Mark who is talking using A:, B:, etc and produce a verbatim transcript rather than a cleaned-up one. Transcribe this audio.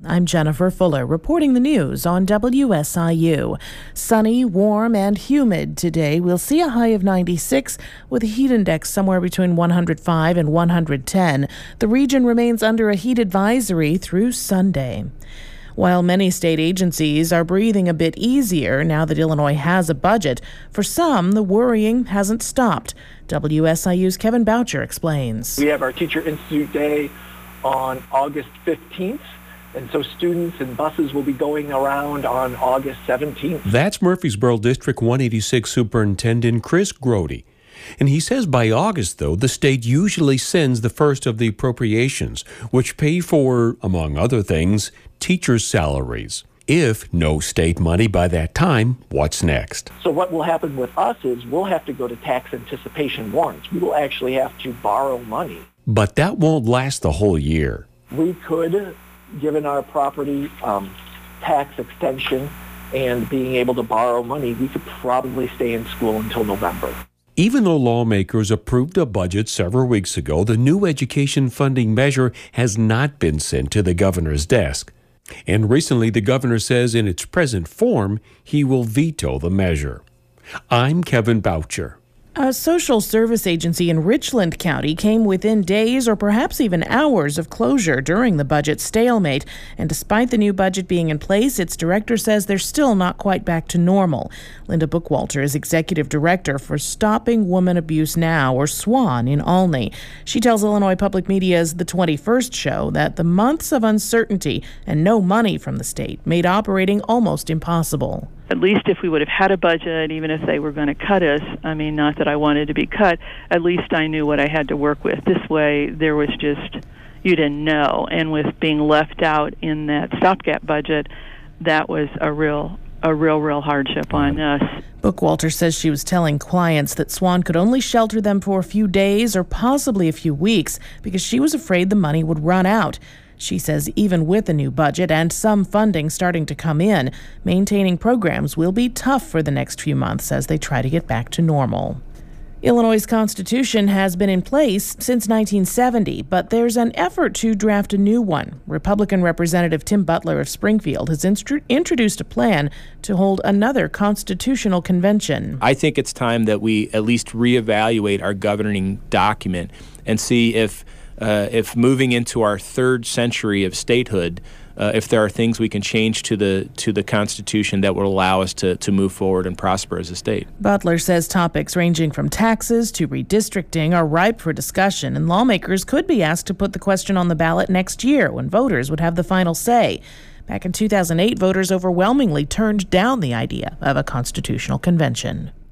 A: I'm Jennifer Fuller, reporting the news on W S I U. Sunny, warm, and humid today. We'll see a high of ninety-six with a heat index somewhere between one hundred five and one hundred ten. The region remains under a heat advisory through Sunday. While many state agencies are breathing a bit easier now that Illinois has a budget, for some, the worrying hasn't stopped. W S I U's Kevin Boucher explains.
B: We have our Teacher Institute Day on August fifteenth. And so students and buses will be going around on August seventeenth.
C: That's Murfreesboro District one eighty-six Superintendent Chris Grody. And he says by August, though, the state usually sends the first of the appropriations, which pay for, among other things, teachers' salaries. If no state money by that time, what's next?
B: So what will happen with us is we'll have to go to tax anticipation warrants. We will actually have to borrow money.
C: But that won't last the whole year.
B: We could, given our property um, tax extension and being able to borrow money, we could probably stay in school until November.
C: Even though lawmakers approved a budget several weeks ago, the new education funding measure has not been sent to the governor's desk. And recently, the governor says in its present form, he will veto the measure. I'm Kevin Boucher.
A: A social service agency in Richland County came within days or perhaps even hours of closure during the budget stalemate. And despite the new budget being in place, its director says they're still not quite back to normal. Linda Bookwalter is executive director for Stopping Woman Abuse Now, or SWAN, in Olney. She tells Illinois Public Media's The twenty-first show that the months of uncertainty and no money from the state made operating almost impossible.
D: At least if we would have had a budget, even if they were going to cut us, I mean, not that I wanted to be cut, at least I knew what I had to work with. This way, there was just, you didn't know. And with being left out in that stopgap budget, that was a real, a real, real hardship on us.
A: Bookwalter says she was telling clients that SWAN could only shelter them for a few days or possibly a few weeks because she was afraid the money would run out. She says even with a new budget and some funding starting to come in, maintaining programs will be tough for the next few months as they try to get back to normal. Illinois' Constitution has been in place since nineteen seventy, but there's an effort to draft a new one. Republican Representative Tim Butler of Springfield has instru- introduced a plan to hold another constitutional convention.
E: I think it's time that we at least reevaluate our governing document and see if Uh, if moving into our third century of statehood, uh, if there are things we can change to the to the Constitution that will allow us to, to move forward and prosper as a state.
A: Butler says topics ranging from taxes to redistricting are ripe for discussion, and lawmakers could be asked to put the question on the ballot next year when voters would have the final say. Back in two thousand eight, voters overwhelmingly turned down the idea of a constitutional convention.